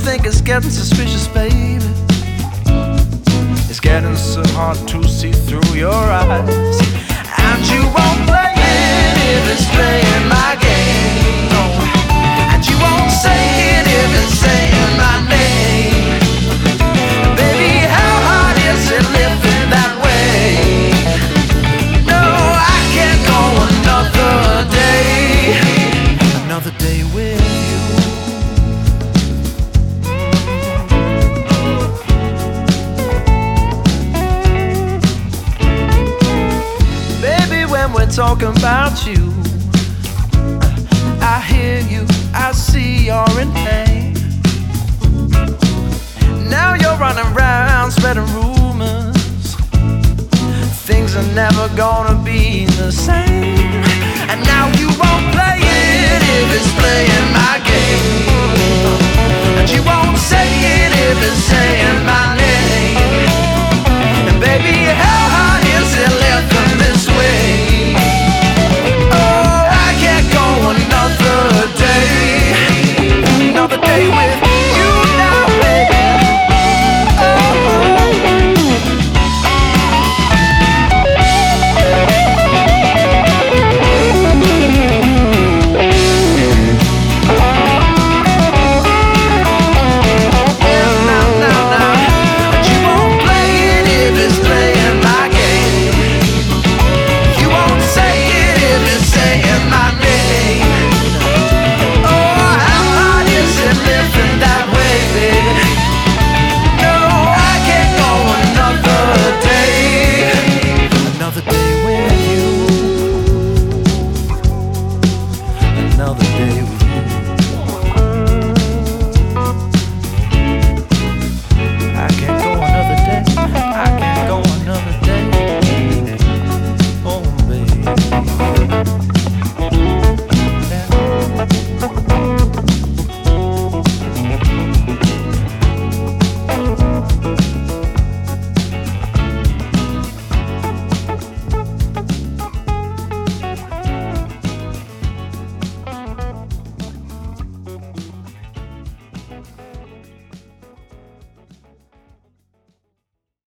think it's getting suspicious, baby. It's getting so hard to see through your eyes. And you won't play it if it's playing my game, no. And you won't say it if it's saying my name. Baby, how hard is it living that way? No, I can't go another day with you. Baby, when we're talking about you, I hear you, I see you're in pain. Now you're running around spreading rumors. Things are never gonna be the same. And now you won't play it if it's playing my